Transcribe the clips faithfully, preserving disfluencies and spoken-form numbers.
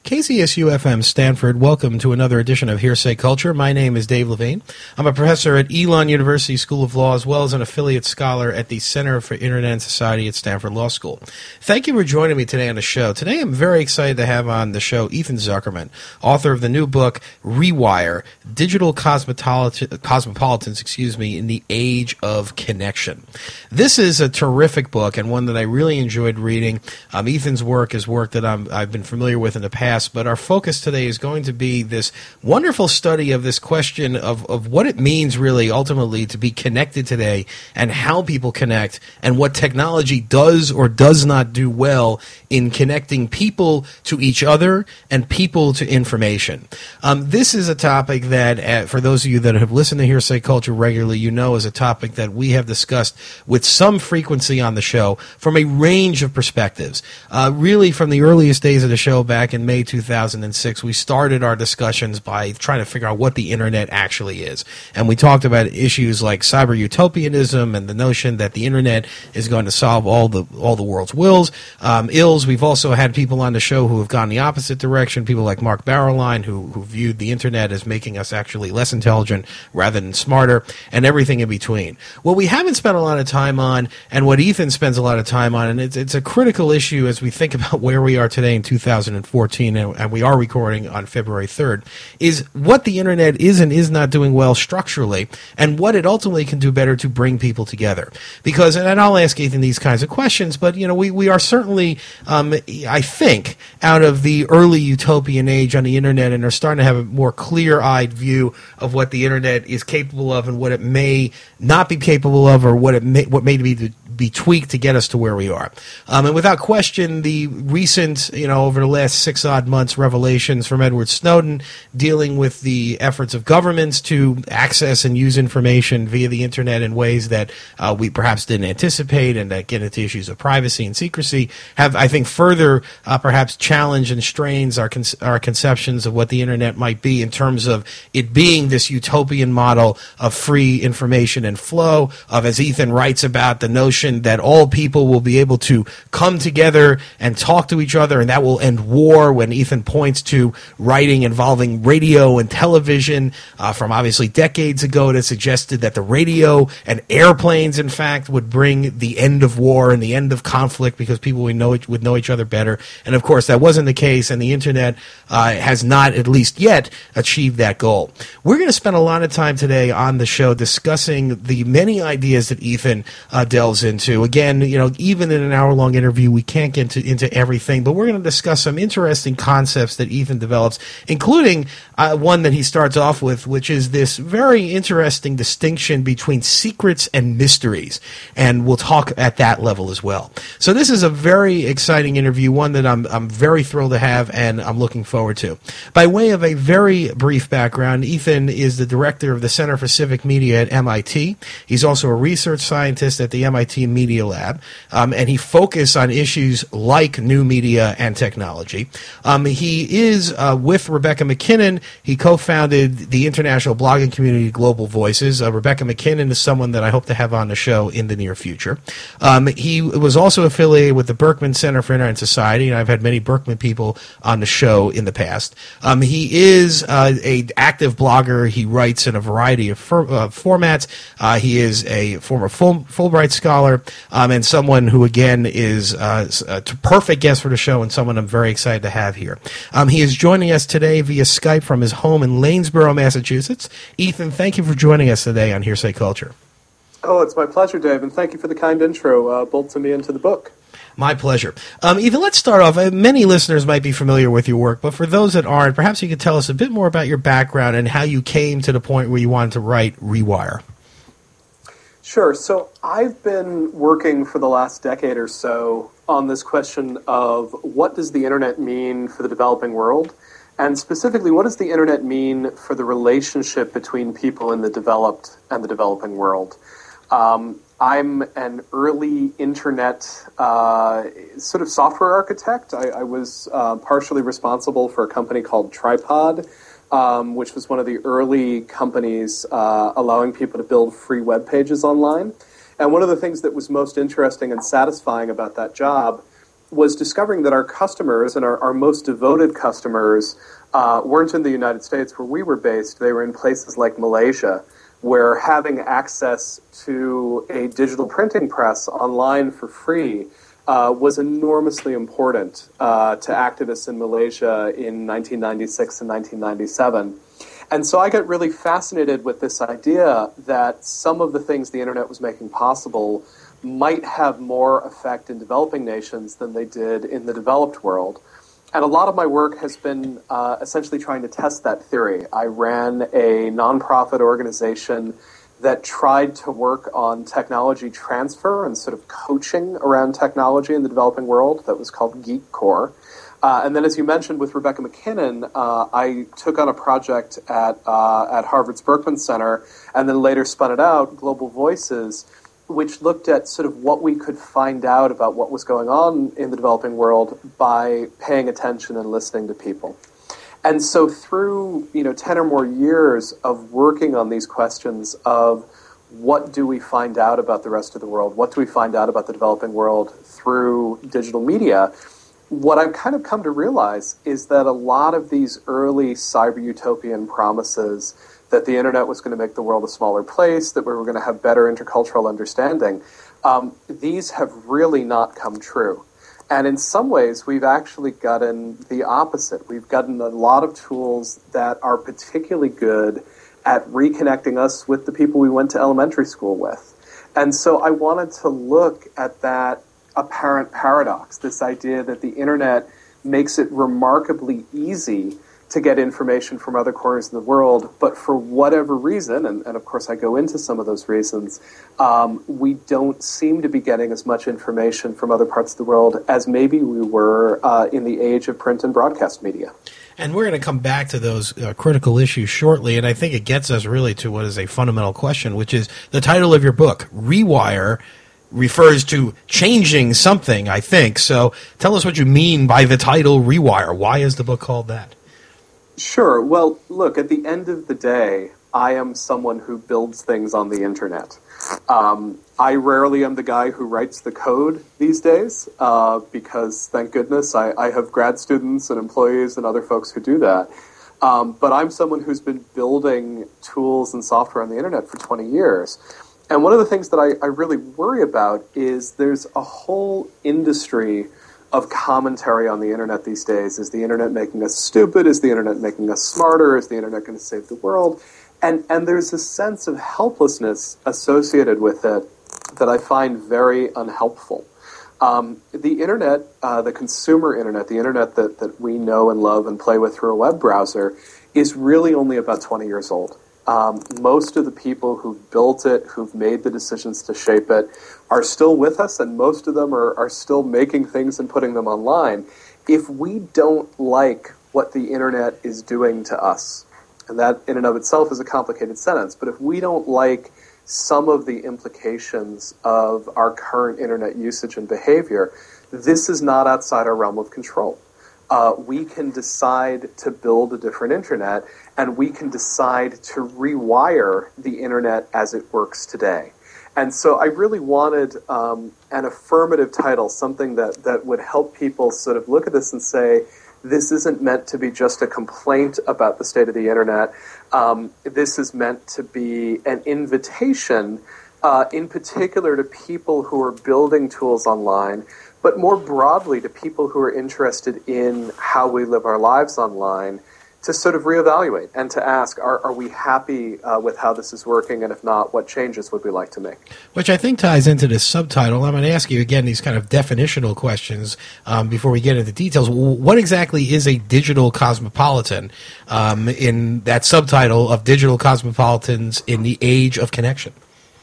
K C S U F M Stanford, welcome to another edition of Hearsay Culture. My name is Dave Levine. I'm a professor at Elon University School of Law, as well as an affiliate scholar at the Center for Internet and Society at Stanford Law School. Thank you for joining me today on the show. Today I'm very excited to have on the show Ethan Zuckerman, author of the new book, Rewire, Digital Cosmopolit- Cosmopolitans, excuse me, in the Age of Connection. This is a terrific book and one that I really enjoyed reading. Um, Ethan's work is work that I'm, I've been familiar with in the past. But our focus today is going to be this wonderful study of this question of, of what it means really ultimately to be connected today and how people connect and what technology does or does not do well in connecting people to each other and people to information. Um, this is a topic that, uh, for those of you that have listened to Hearsay Culture regularly, you know is a topic that we have discussed with some frequency on the show from a range of perspectives. Uh, really from the earliest days of the show back in May two thousand six, we started our discussions by trying to figure out what the internet actually is. And we talked about issues like cyber utopianism and the notion that the internet is going to solve all the all the world's wills, um, ills. We've also had people on the show who have gone the opposite direction, people like Mark Barrowline, who, who viewed the internet as making us actually less intelligent rather than smarter, and everything in between. What we haven't spent a lot of time on, and what Ethan spends a lot of time on, and it's, it's a critical issue as we think about where we are today in two thousand fourteen, and, and we are recording on February third, is what the internet is and is not doing well structurally, and what it ultimately can do better to bring people together. Because, and I'll ask Ethan these kinds of questions, but you know, we, we are certainly, um, I think, out of the early utopian age on the internet and are starting to have a more clear-eyed view of what the internet is capable of and what it may not be capable of, or what it may, what may be be tweaked to get us to where we are. Um, and without question, the recent, you know, over the last six odd months, revelations from Edward Snowden dealing with the efforts of governments to access and use information via the internet in ways that uh, we perhaps didn't anticipate, and that get into issues of privacy and secrecy, have, I think, further uh, perhaps challenged and strains our, con- our conceptions of what the internet might be in terms of it being this utopian model of free information and flow, of, as Ethan writes about, the notion that all people will be able to come together and talk to each other, and that will end war, when Ethan points to writing involving radio and television uh, from obviously decades ago that suggested that the radio and airplanes, in fact, would bring the end of war and the end of conflict because people would know, would know each other better. And, of course, that wasn't the case, and the internet uh, has not, at least yet, achieved that goal. We're going to spend a lot of time today on the show discussing the many ideas that Ethan uh, delves into. Again, you know, even in an hour-long interview, we can't get into, into everything, but we're going to discuss some interesting concepts that Ethan develops, including uh, one that he starts off with, which is this very interesting distinction between secrets and mysteries, and we'll talk at that level as well. So this is a very exciting interview, one that I'm I'm very thrilled to have, and I'm looking forward to. By way of a very brief background, Ethan is the director of the Center for Civic Media at M I T. He's also a research scientist at the M I T Media Lab, um, and he focuses on issues like new media and technology. Um, he is, uh, with Rebecca MacKinnon, he co-founded the international blogging community Global Voices. Uh, Rebecca MacKinnon is someone that I hope to have on the show in the near future. Um, he was also affiliated with the Berkman Center for Internet and Society, and I've had many Berkman people on the show in the past. Um, he is uh, an active blogger. He writes in a variety of for, uh, formats. Uh, he is a former Ful- Fulbright scholar, um, and someone who, again, is uh, a perfect guest for the show, and someone I'm very excited to have here. Um, he is joining us today via Skype from his home in Lanesboro, Massachusetts. Ethan, thank you for joining us today on Hearsay Culture. Oh, it's my pleasure, Dave, and thank you for the kind intro, uh, both to me and to the book. My pleasure. Um, Ethan, let's start off. Uh, many listeners might be familiar with your work, but for those that aren't, perhaps you could tell us a bit more about your background and how you came to the point where you wanted to write Rewire. Sure. So I've been working for the last decade or so on this question of what does the internet mean for the developing world, and specifically, what does the internet mean for the relationship between people in the developed and the developing world? Um, I'm an early internet uh, sort of software architect. I, I was uh, partially responsible for a company called Tripod, um, which was one of the early companies uh, allowing people to build free web pages online. And one of the things that was most interesting and satisfying about that job was discovering that our customers and our, our most devoted customers uh, weren't in the United States where we were based. They were in places like Malaysia, where having access to a digital printing press online for free uh, was enormously important uh, to activists in Malaysia in nineteen ninety-six and nineteen ninety-seven. And so I got really fascinated with this idea that some of the things the internet was making possible might have more effect in developing nations than they did in the developed world. And a lot of my work has been uh, essentially trying to test that theory. I ran a nonprofit organization that tried to work on technology transfer and sort of coaching around technology in the developing world that was called Geek Core. Uh, and then, as you mentioned, with Rebecca McKinnon, uh, I took on a project at uh, at Harvard's Berkman Center, and then later spun it out, Global Voices, which looked at sort of what we could find out about what was going on in the developing world by paying attention and listening to people. And so through, you know, ten or more years of working on these questions of what do we find out about the rest of the world, what do we find out about the developing world through digital media, what I've kind of come to realize is that a lot of these early cyber utopian promises that the internet was going to make the world a smaller place, that we were going to have better intercultural understanding, um, these have really not come true. And in some ways, we've actually gotten the opposite. We've gotten a lot of tools that are particularly good at reconnecting us with the people we went to elementary school with. And so I wanted to look at that apparent paradox, this idea that the internet makes it remarkably easy to get information from other corners of the world, but for whatever reason, and, and of course I go into some of those reasons, um, we don't seem to be getting as much information from other parts of the world as maybe we were uh, in the age of print and broadcast media. And we're going to come back to those uh, critical issues shortly, and I think it gets us really to what is a fundamental question, which is the title of your book, Rewire, refers to changing something, I think. So tell us what you mean by the title Rewire. Why is the book called that? Sure. Well, look, at the end of the day, I am someone who builds things on the internet. Um, I rarely am the guy who writes the code these days uh, because, thank goodness, I, I have grad students and employees and other folks who do that. Um, but I'm someone who's been building tools and software on the internet for twenty years. And one of the things that I, I really worry about is there's a whole industry of commentary on the internet these days. Is the internet making us stupid? Is the internet making us smarter? Is the internet going to save the world? And and there's a sense of helplessness associated with it that I find very unhelpful. Um, the internet, uh, the consumer internet, the internet that, that we know and love and play with through a web browser, is really only about twenty years old. Um, most of the people who've built it, who've made the decisions to shape it, are still with us, and most of them are, are still making things and putting them online. If we don't like what the internet is doing to us, and that in and of itself is a complicated sentence, but if we don't like some of the implications of our current internet usage and behavior, this is not outside our realm of control. Uh, we can decide to build a different internet, and we can decide to rewire the internet as it works today. And so I really wanted um, an affirmative title, something that, that would help people sort of look at this and say, this isn't meant to be just a complaint about the state of the internet. Um, this is meant to be an invitation, uh, in particular to people who are building tools online, but more broadly to people who are interested in how we live our lives online, to sort of reevaluate and to ask, are, are we happy uh, with how this is working? And if not, what changes would we like to make? Which I think ties into this subtitle. I'm going to ask you again these kind of definitional questions um, before we get into details. What exactly is a digital cosmopolitan um, in that subtitle of Digital Cosmopolitans in the Age of Connection?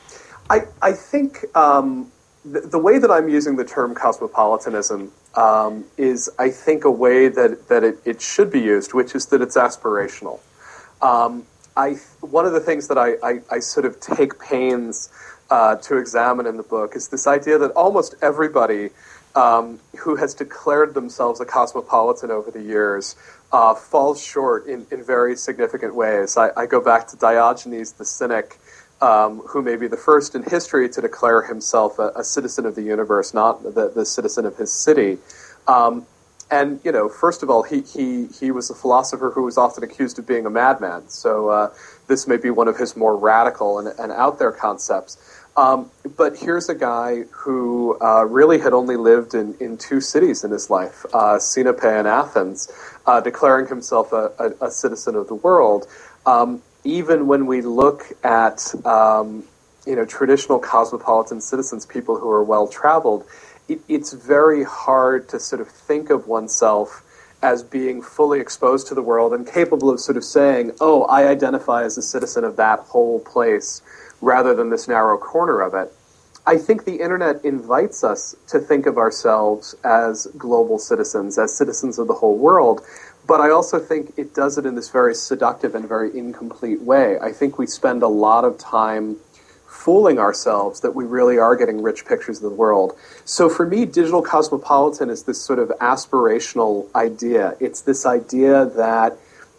I, I think um, the, the way that I'm using the term cosmopolitanism Um, is, I think, a way that, that it, it should be used, which is that it's aspirational. Um, I one of the things that I, I, I sort of take pains uh, to examine in the book is this idea that almost everybody um, who has declared themselves a cosmopolitan over the years uh, falls short in, in very significant ways. I, I go back to Diogenes the Cynic, um, who may be the first in history to declare himself a, a citizen of the universe, not the, the citizen of his city. Um, and, you know, first of all, he, he, he was a philosopher who was often accused of being a madman. So uh, this may be one of his more radical and, and out there concepts. Um, but here's a guy who uh, really had only lived in, in two cities in his life, uh, Sinope and Athens, uh, declaring himself a, a, a citizen of the world. Um, even when we look at, um, you know, traditional cosmopolitan citizens, people who are well-traveled, it, it's very hard to sort of think of oneself as being fully exposed to the world and capable of sort of saying, oh, I identify as a citizen of that whole place, rather than this narrow corner of it. I think the internet invites us to think of ourselves as global citizens, as citizens of the whole world, but I also think it does it in this very seductive and very incomplete way. I think we spend a lot of time fooling ourselves that we really are getting rich pictures of the world. So for me, digital cosmopolitan is this sort of aspirational idea. It's this idea that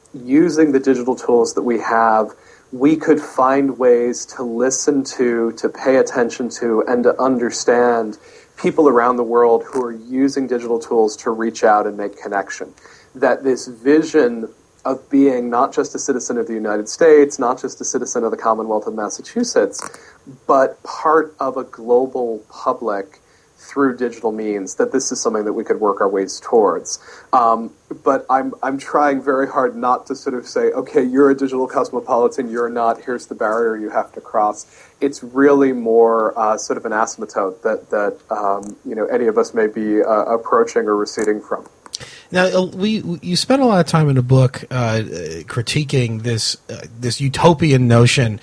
using the digital tools that we have, we could find ways to listen to, to pay attention to, and to understand people around the world who are using digital tools to reach out and make connection. That this vision of being not just a citizen of the United States, not just a citizen of the Commonwealth of Massachusetts, but part of a global public through digital means, that this is something that we could work our ways towards. Um, but I'm I'm trying very hard not to sort of say, okay, you're a digital cosmopolitan, you're not, here's the barrier you have to cross. It's really more uh, sort of an asymptote that, that um, you know, any of us may be uh, approaching or receding from. Now, we you spent a lot of time in the book uh, critiquing this uh, this utopian notion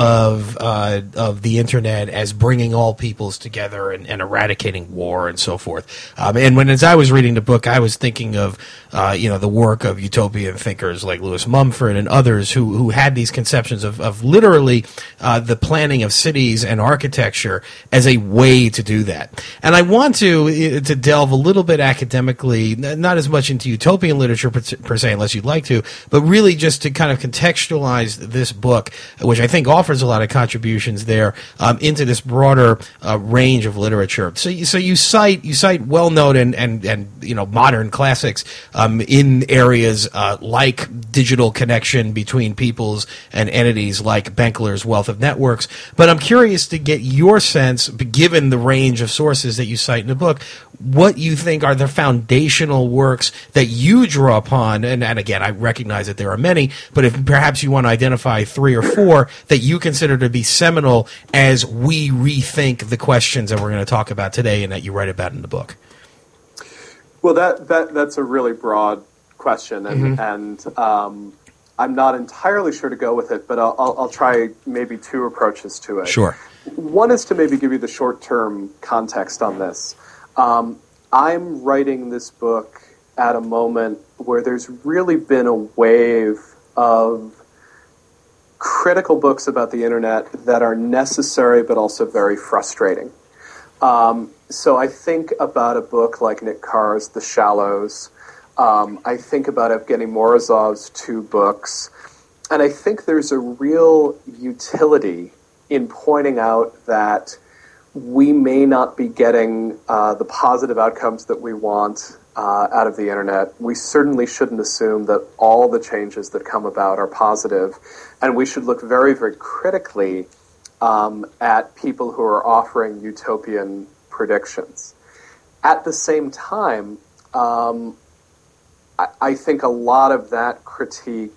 of uh, of the internet as bringing all peoples together and, and eradicating war and so forth. Um, and when as I was reading the book, I was thinking of uh, you know the work of utopian thinkers like Lewis Mumford and others who who had these conceptions of of literally uh, the planning of cities and architecture as a way to do that. And I want to to delve a little bit academically, not as much into utopian literature per, per se, unless you'd like to, but really just to kind of contextualize this book, which I think offers a lot of contributions there, um, into this broader uh, range of literature. So, you, so you cite you cite well-known and, and and you know modern classics um, in areas uh, like digital connection between peoples and entities, like Benkler's Wealth of Networks. But I'm curious to get your sense, given the range of sources that you cite in the book, what you think are the foundational works that you draw upon, and, and again, I recognize that there are many, but if perhaps you want to identify three or four that you consider to be seminal as we rethink the questions that we're going to talk about today and that you write about in the book. Well, that, that that's a really broad question, and, mm-hmm. and um, I'm not entirely sure to go with it, but I'll, I'll, I'll try maybe two approaches to it. Sure. One is to maybe give you the short-term context on this. Um, I'm writing this book at a moment where there's really been a wave of critical books about the internet that are necessary but also very frustrating. Um, so I think about a book like Nick Carr's The Shallows. Um, I think about Evgeny Morozov's two books. And I think there's a real utility in pointing out that we may not be getting uh, the positive outcomes that we want uh, out of the internet. We certainly shouldn't assume that all the changes that come about are positive, and we should look very, very critically um, at people who are offering utopian predictions. At the same time, um, I, I think a lot of that critique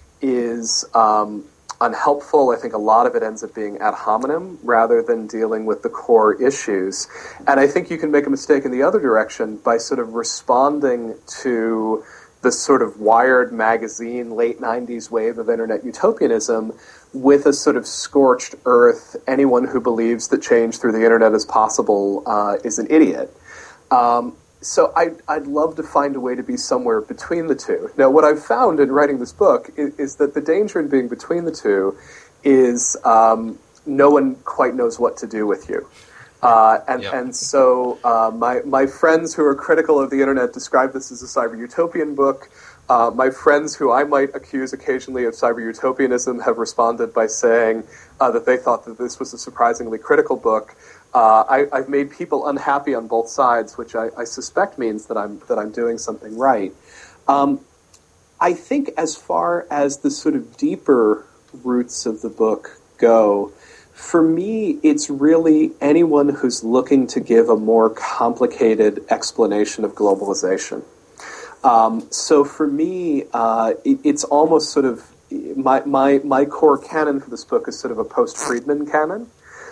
is um, unhelpful. I think a lot of it ends up being ad hominem rather than dealing with the core issues. And I think you can make a mistake in the other direction by sort of responding to the sort of Wired magazine late nineties wave of internet utopianism with a sort of scorched earth, anyone who believes that change through the internet is possible uh, is an idiot. Um, So I, I'd love to find a way to be somewhere between the two. Now, what I've found in writing this book is, is that the danger in being between the two is um, no one quite knows what to do with you. Uh, and, yep. and so uh, my, my friends who are critical of the internet describe this as a cyber utopian book. Uh, my friends who I might accuse occasionally of cyber utopianism have responded by saying uh, that they thought that this was a surprisingly critical book. Uh, I, I've made people unhappy on both sides, which I, I suspect means that I'm that I'm doing something right. Um, I think as far as the sort of deeper roots of the book go, for me, it's really anyone who's looking to give a more complicated explanation of globalization. Um, so for me, uh, it, it's almost sort of, my, my, my core canon for this book is sort of a post-Friedman canon.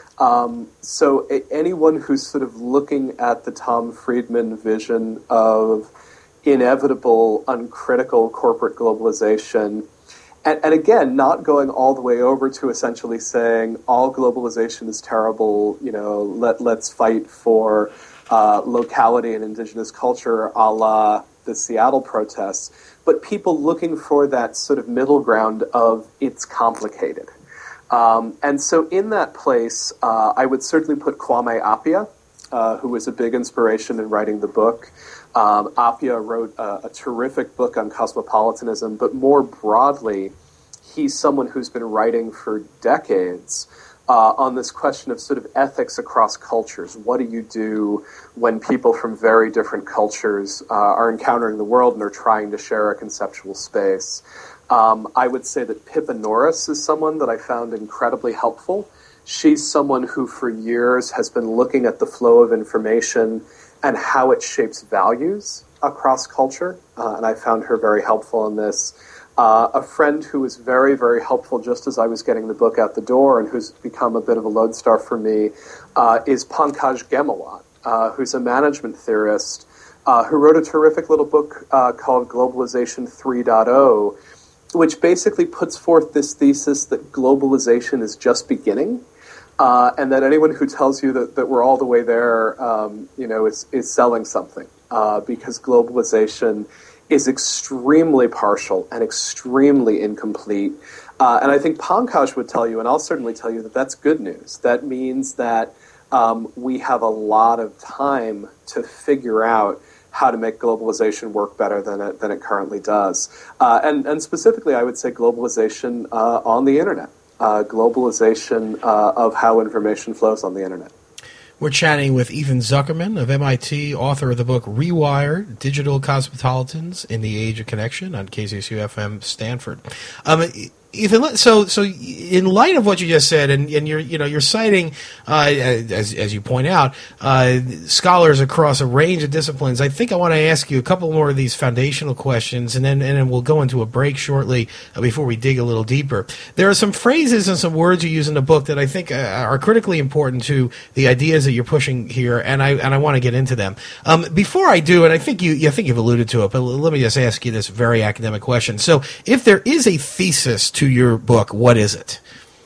Um, so a, anyone who's sort of looking at the Tom Friedman vision of inevitable, uncritical corporate globalization, and, and again, not going all the way over to essentially saying all globalization is terrible, you know, let, let's fight for uh, locality and indigenous culture a la the Seattle protests, but people looking for that sort of middle ground of it's complicated. Um, and so in that place, uh, I would certainly put Kwame Appiah, uh, who was a big inspiration in writing the book. Um, Appiah wrote a, a terrific book on cosmopolitanism, but more broadly, he's someone who's been writing for decades uh, on this question of sort of ethics across cultures. What do you do when people from very different cultures uh, are encountering the world and are trying to share a conceptual space? Um, I would say that Pippa Norris is someone that I found incredibly helpful. She's someone who for years has been looking at the flow of information and how it shapes values across culture, uh, and I found her very helpful in this. Uh, a friend who was very, very helpful just as I was getting the book out the door and who's become a bit of a lodestar for me uh, is Pankaj Ghemawat, uh, who's a management theorist uh, who wrote a terrific little book uh, called Globalization three point oh, which basically puts forth this thesis that globalization is just beginning, uh, and that anyone who tells you that, that we're all the way there, um, you know, is, is selling something, uh, because globalization is extremely partial and extremely incomplete. Uh, and I think Pankaj would tell you, and I'll certainly tell you, that that's good news. That means that um, we have a lot of time to figure out how to make globalization work better than it, than it currently does. Uh, and, and specifically, I would say globalization uh, on the internet, uh, globalization uh, of how information flows on the internet. We're chatting with Ethan Zuckerman of M I T, author of the book Rewire, Digital Cosmopolitans in the Age of Connection on K Z S U F M Stanford. Um, Ethan, so so in light of what you just said, and, and you're you know you're citing, uh, as as you point out, uh, scholars across a range of disciplines. I think I want to ask you a couple more of these foundational questions, and then and then we'll go into a break shortly uh, before we dig a little deeper. There are some phrases and some words you use in the book that I think uh, are critically important to the ideas that you're pushing here, and I and I want to get into them. Um, before I do, and I think you I think you've alluded to it, but let me just ask you this very academic question. So, if there is a thesis to your book, what is it?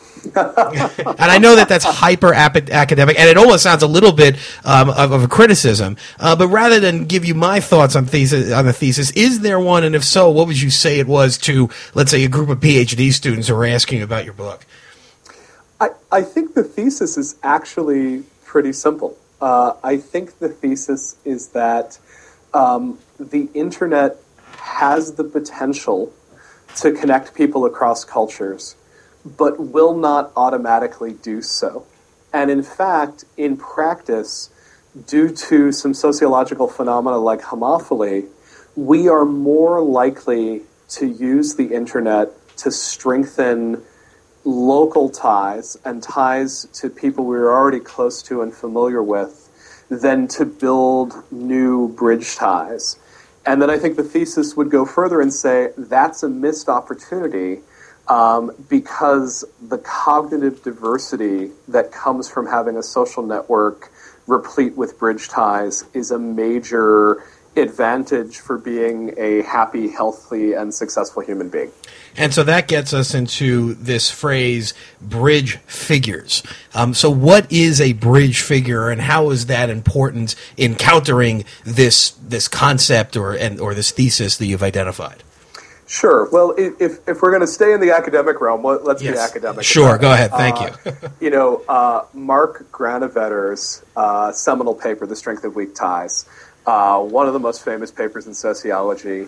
And I know that that's hyper academic, and it almost sounds a little bit um, of, of a criticism. Uh, but rather than give you my thoughts on thesis on the thesis, is there one? And if so, what would you say it was to, let's say, a group of PhD students who are asking about your book? I, I think the thesis is actually pretty simple. Uh, I think the thesis is that um, the internet has the potential to connect people across cultures, but will not automatically do so. And in fact, in practice, due to some sociological phenomena like homophily, we are more likely to use the internet to strengthen local ties and ties to people we are already close to and familiar with than to build new bridge ties. And then I think the thesis would go further and say that's a missed opportunity um, because the cognitive diversity that comes from having a social network replete with bridge ties is a major advantage for being a happy, healthy, and successful human being. And so that gets us into this phrase, bridge figures. Um, so what is a bridge figure, and how is that important in countering this this concept or and or this thesis that you've identified? Sure. Well, if if we're going to stay in the academic realm, let's yes. be academic. Sure. Go ahead. Thank uh, you. you know, uh, Mark Granovetter's uh, seminal paper, The Strength of Weak Ties, uh, one of the most famous papers in sociology,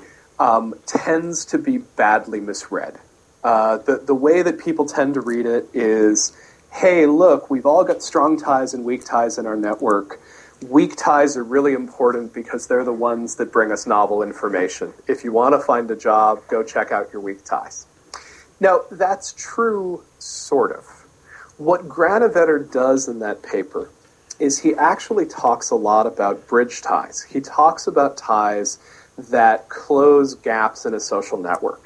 um, tends to be badly misread. Uh, the, the way that people tend to read it is, hey, look, we've all got strong ties and weak ties in our network. Weak ties are really important because they're the ones that bring us novel information. If you want to find a job, go check out your weak ties. Now, that's true, sort of. What Granovetter does in that paper is he actually talks a lot about bridge ties. He talks about ties that close gaps in a social network.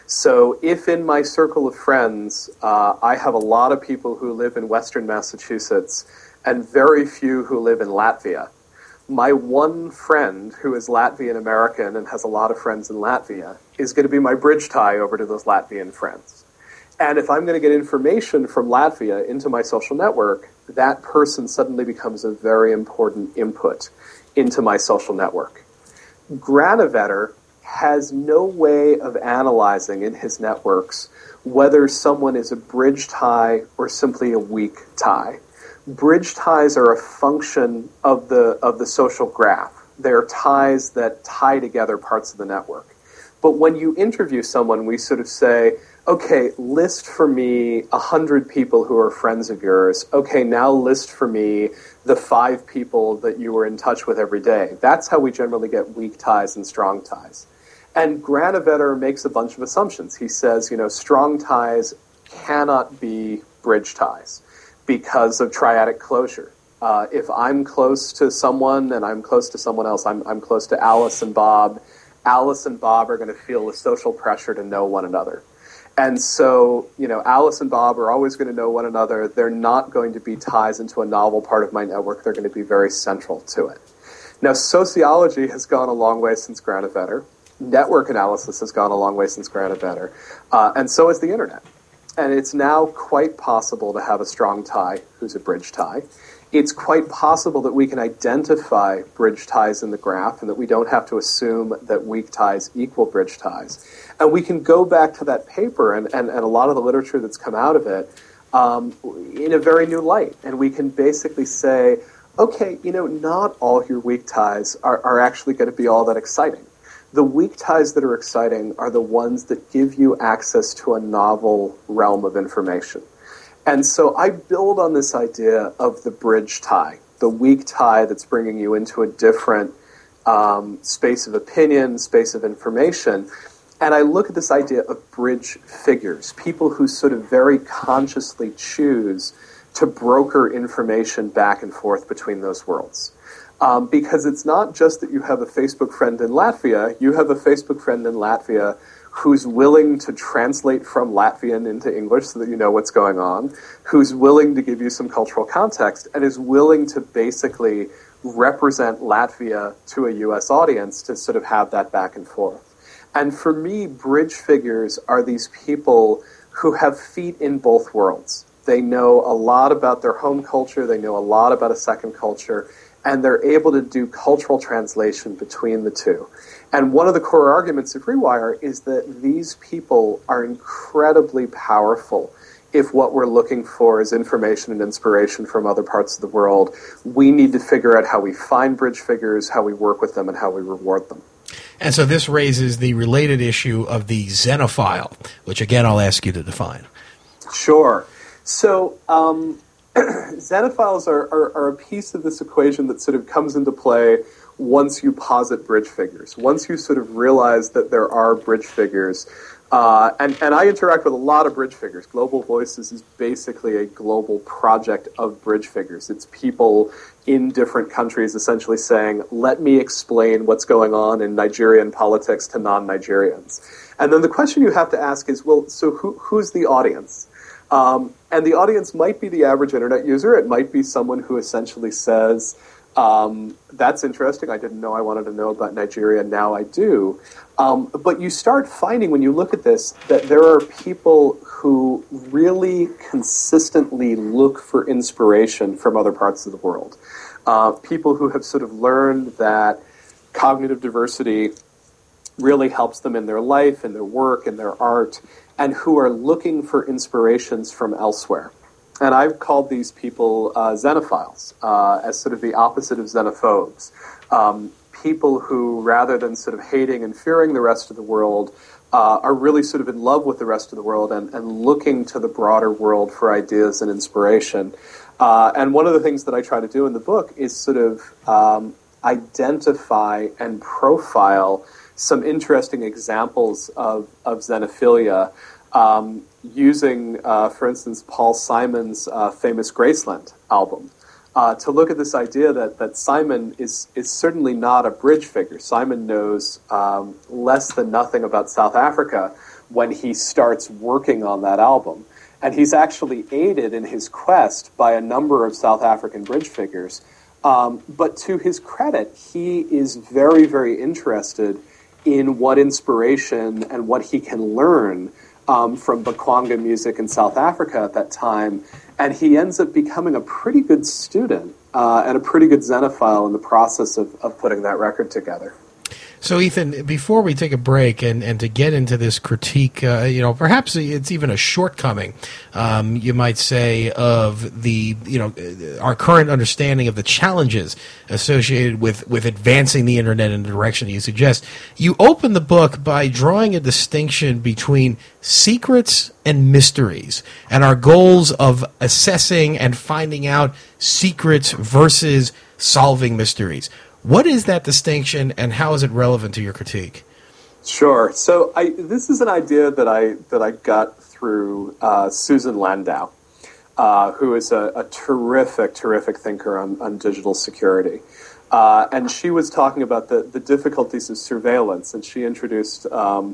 So if in my circle of friends, uh, I have a lot of people who live in Western Massachusetts and very few who live in Latvia, my one friend who is Latvian American and has a lot of friends in Latvia is going to be my bridge tie over to those Latvian friends. And if I'm going to get information from Latvia into my social network, that person suddenly becomes a very important input into my social network. Granovetter has no way of analyzing in his networks whether someone is a bridge tie or simply a weak tie. Bridge ties are a function of the of the social graph. They're ties that tie together parts of the network. But when you interview someone, we sort of say, okay, list for me a hundred people who are friends of yours. Okay, now list for me the five people that you were in touch with every day. That's how we generally get weak ties and strong ties. And Granovetter makes a bunch of assumptions. He says, you know, strong ties cannot be bridge ties because of triadic closure. Uh, if I'm close to someone and I'm close to someone else, I'm, I'm close to Alice and Bob, Alice and Bob are going to feel the social pressure to know one another. And so, you know, Alice and Bob are always going to know one another. They're not going to be ties into a novel part of my network. They're going to be very central to it. Now, sociology has gone a long way since Granovetter. Network analysis has gone a long way since Granovetter. Uh, and so has the internet. And it's now quite possible to have a strong tie who's a bridge tie. It's quite possible that we can identify bridge ties in the graph and that we don't have to assume that weak ties equal bridge ties. And we can go back to that paper and, and, and a lot of the literature that's come out of it um, in a very new light. And we can basically say, okay, you know, not all your weak ties are, are actually going to be all that exciting. The weak ties that are exciting are the ones that give you access to a novel realm of information. And so I build on this idea of the bridge tie, the weak tie that's bringing you into a different um, space of opinion, space of information. And I look at this idea of bridge figures, people who sort of very consciously choose to broker information back and forth between those worlds. Um, because it's not just that you have a Facebook friend in Latvia, you have a Facebook friend in Latvia who's willing to translate from Latvian into English so that you know what's going on, who's willing to give you some cultural context, and is willing to basically represent Latvia to a U S audience to sort of have that back and forth. And for me, bridge figures are these people who have feet in both worlds. They know a lot about their home culture, they know a lot about a second culture, and they're able to do cultural translation between the two. And one of the core arguments of Rewire is that these people are incredibly powerful if what we're looking for is information and inspiration from other parts of the world. We need to figure out how we find bridge figures, how we work with them, and how we reward them. And so this raises the related issue of the xenophile, which again I'll ask you to define. Sure. So, um, xenophiles are, are, are a piece of this equation that sort of comes into play once you posit bridge figures. Once you sort of realize that there are bridge figures, uh, and, and I interact with a lot of bridge figures. Global Voices is basically a global project of bridge figures. It's people in different countries essentially saying, let me explain what's going on in Nigerian politics to non-Nigerians. And then the question you have to ask is, well, so who, who's the audience? Um, and the audience might be the average internet user. It might be someone who essentially says, um, that's interesting. I didn't know I wanted to know about Nigeria. Now I do. Um, but you start finding when you look at this that there are people who really consistently look for inspiration from other parts of the world. Uh, people who have sort of learned that cognitive diversity really helps them in their life, in their work, in their art, and who are looking for inspirations from elsewhere. And I've called these people uh, xenophiles, uh, as sort of the opposite of xenophobes. Um, people who, rather than sort of hating and fearing the rest of the world, uh, are really sort of in love with the rest of the world and, and looking to the broader world for ideas and inspiration. Uh, and one of the things that I try to do in the book is sort of um, identify and profile some interesting examples of, of xenophilia, um, using, uh, for instance, Paul Simon's uh, famous Graceland album, uh, to look at this idea that, that Simon is, is certainly not a bridge figure. Simon knows um, less than nothing about South Africa when he starts working on that album. And he's actually aided in his quest by a number of South African bridge figures. Um, but to his credit, he is very, very interested in what inspiration and what he can learn um, from Bekwanga music in South Africa at that time. And he ends up becoming a pretty good student uh, and a pretty good xenophile in the process of, of putting that record together. So, Ethan, before we take a break and, and to get into this critique, uh, you know, perhaps it's even a shortcoming, um, you might say, of the, you know, our current understanding of the challenges associated with, with advancing the Internet in the direction you suggest. You open the book by drawing a distinction between secrets and mysteries and our goals of assessing and finding out secrets versus solving mysteries. What is that distinction, and how is it relevant to your critique? Sure. So I, this is an idea that I that I got through uh, Susan Landau, uh, who is a, a terrific, terrific thinker on, on digital security. Uh, and she was talking about the, the difficulties of surveillance, and she introduced um,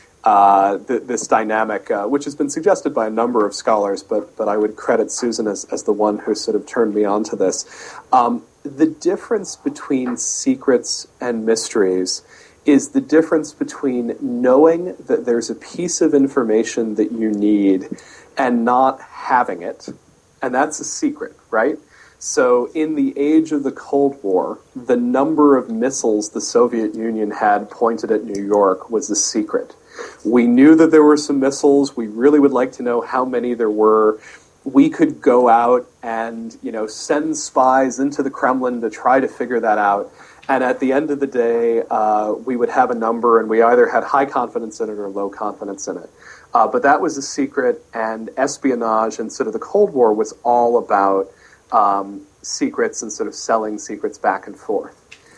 uh, th- this dynamic, uh, which has been suggested by a number of scholars, but, but I would credit Susan as, as the one who sort of turned me on to this. Um, The difference between secrets and mysteries is the difference between knowing that there's a piece of information that you need and not having it, and that's a secret, right? So in the age of the Cold War, the number of missiles the Soviet Union had pointed at New York was a secret. We knew that there were some missiles. We really would like to know how many there were. We could go out and, you know, send spies into the Kremlin to try to figure that out. And at the end of the day, uh, we would have a number, and we either had high confidence in it or low confidence in it. Uh, but that was a secret, and espionage and sort of the Cold War was all about um, secrets and sort of selling secrets back and forth.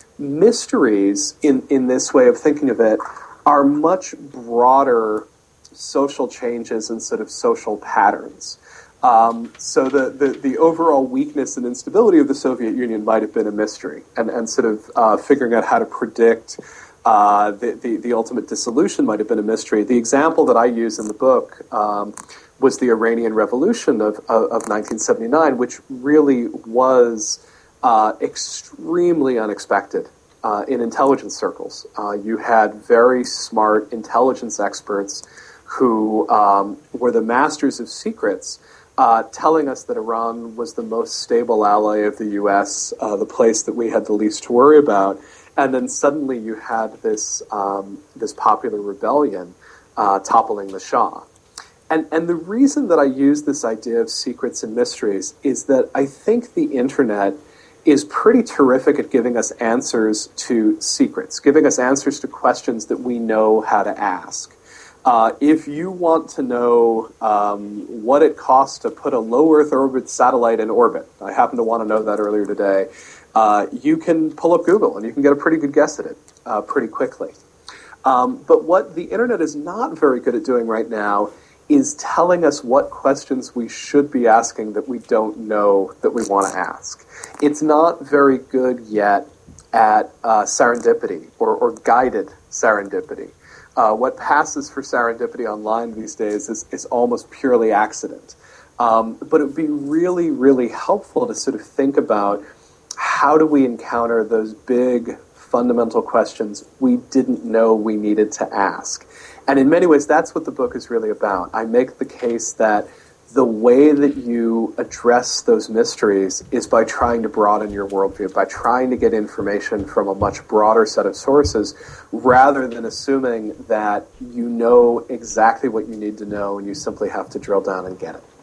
Mysteries, in, in this way of thinking of it, are much broader social changes and sort of social patterns. Um, so the, the, the overall weakness and instability of the Soviet Union might have been a mystery, and, and sort of uh, figuring out how to predict uh, the, the, the ultimate dissolution might have been a mystery. The example that I use in the book um, was the Iranian Revolution of, of, of nineteen seventy-nine, which really was uh, extremely unexpected uh, in intelligence circles. Uh, you had very smart intelligence experts who um, were the masters of secrets, Uh, telling us that Iran was the most stable ally of the U S, uh, the place that we had the least to worry about, and then suddenly you had this um, this popular rebellion uh, toppling the Shah. And and the reason that I use this idea of secrets and mysteries is that I think the Internet is pretty terrific at giving us answers to secrets, giving us answers to questions that we know how to ask. Uh, if you want to know um, what it costs to put a low Earth orbit satellite in orbit, I happen to want to know that earlier today, uh, you can pull up Google and you can get a pretty good guess at it uh, pretty quickly. Um, but what the Internet is not very good at doing right now is telling us what questions we should be asking that we don't know that we want to ask. It's not very good yet at uh, serendipity or, or guided serendipity. Uh, what passes for serendipity online these days is, is almost purely accident. Um, but it would be really, really helpful to sort of think about how do we encounter those big fundamental questions we didn't know we needed to ask. And in many ways, that's what the book is really about. I make the case that the way that you address those mysteries is by trying to broaden your worldview, by trying to get information from a much broader set of sources, rather than assuming that you know exactly what you need to know and you simply have to drill down and get it.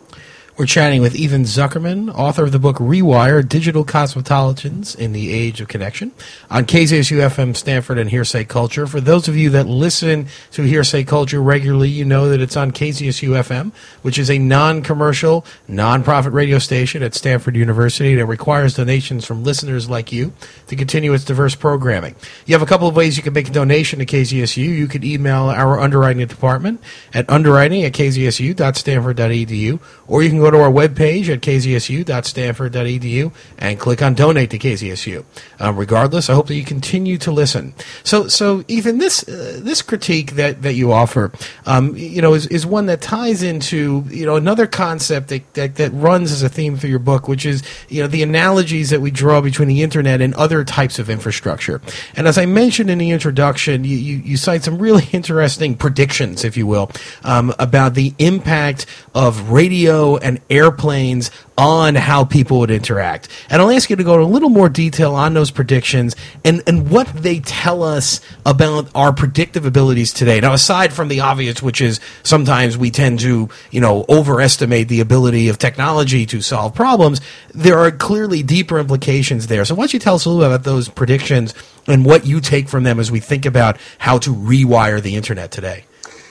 We're chatting with Ethan Zuckerman, author of the book Rewire, Digital Cosmetologians in the Age of Connection, on K Z S U F M Stanford and Hearsay Culture. For those of you that listen to Hearsay Culture regularly, you know that it's on K Z S U F M, which is a non-commercial, non-profit radio station at Stanford University that requires donations from listeners like you to continue its diverse programming. You have a couple of ways you can make a donation to K Z S U. You could email our underwriting department at underwriting at k z s u dot stanford dot e d u, or you can go to our webpage at k z s u dot stanford dot e d u and click on Donate to K Z S U. Um, regardless, I hope that you continue to listen. So, so Ethan, this uh, this critique that, that you offer, um, you know, is, is one that ties into, you know, another concept that, that that runs as a theme through your book, which is, you know, the analogies that we draw between the internet and other types of infrastructure. And as I mentioned in the introduction, you, you, you cite some really interesting predictions, if you will, um, about the impact of radio and airplanes on how people would interact. And I'll ask you to go into a little more detail on those predictions and, and what they tell us about our predictive abilities today. Now, aside from the obvious, which is sometimes we tend to, you know, overestimate the ability of technology to solve problems, there are clearly deeper implications there. So why don't you tell us a little bit about those predictions and what you take from them as we think about how to rewire the internet today?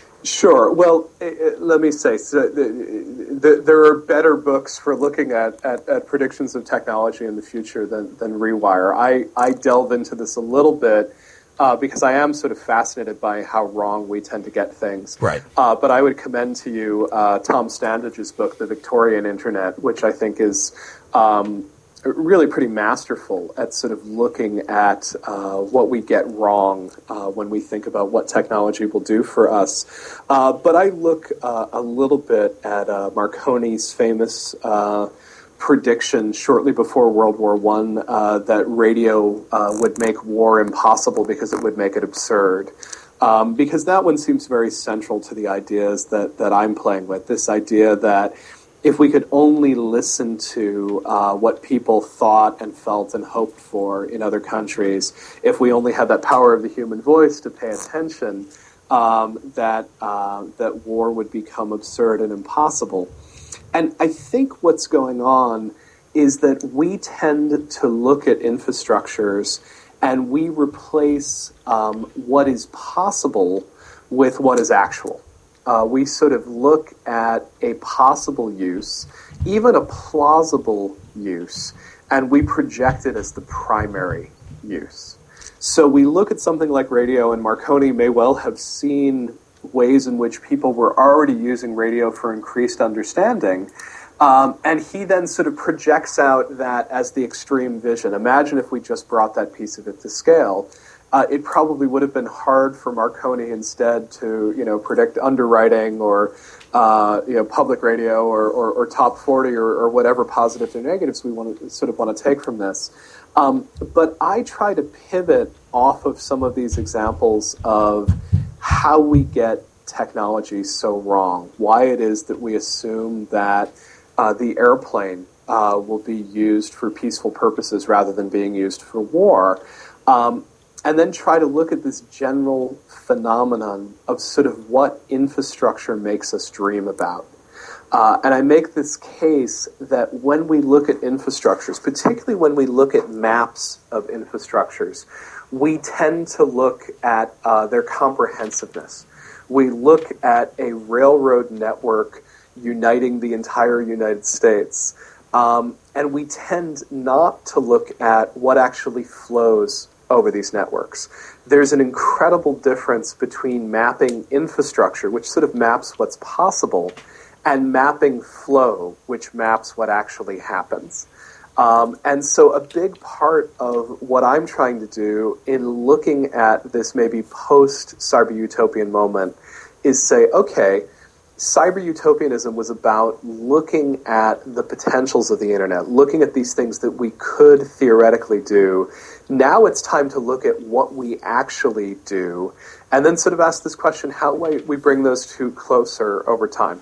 Sure. Well, uh, let me say, so the, the, there are better books for looking at, at, at predictions of technology in the future than, than Rewire. I, I delve into this a little bit uh, because I am sort of fascinated by how wrong we tend to get things. Right. Uh, but I would commend to you uh, Tom Standage's book, The Victorian Internet, which I think is um, really pretty masterful at sort of looking at uh, what we get wrong uh, when we think about what technology will do for us. Uh, but I look uh, a little bit at uh, Marconi's famous uh, prediction shortly before World War One uh, that radio uh, would make war impossible because it would make it absurd. Um, because that one seems very central to the ideas that, that I'm playing with, this idea that if we could only listen to uh, what people thought and felt and hoped for in other countries, if we only had that power of the human voice to pay attention, um, that uh, that war would become absurd and impossible. And I think what's going on is that we tend to look at infrastructures and we replace um, what is possible with what is actual. Uh, we sort of look at a possible use, even a plausible use, and we project it as the primary use. So we look at something like radio, and Marconi may well have seen ways in which people were already using radio for increased understanding, um, and he then sort of projects out that as the extreme vision. Imagine if we just brought that piece of it to scale. Uh, it probably would have been hard for Marconi instead to, you know, predict underwriting or, uh, you know, public radio or, or, or top forty or, or whatever positives or negatives we want to sort of want to take from this. Um, but I try to pivot off of some of these examples of how we get technology so wrong, why it is that we assume that uh, the airplane uh, will be used for peaceful purposes rather than being used for war. Um, And then try to look at this general phenomenon of sort of what infrastructure makes us dream about. Uh, and I make this case that when we look at infrastructures, particularly when we look at maps of infrastructures, we tend to look at uh, their comprehensiveness. We look at a railroad network uniting the entire United States. Um, and we tend not to look at what actually flows over these networks. There's an incredible difference between mapping infrastructure, which sort of maps what's possible, and mapping flow, which maps what actually happens. Um, and so a big part of what I'm trying to do in looking at this maybe post-cyber-utopian moment is say, okay, cyber-utopianism was about looking at the potentials of the internet, looking at these things that we could theoretically do. Now it's time to look at what we actually do, and then sort of ask this question, how do we bring those two closer over time?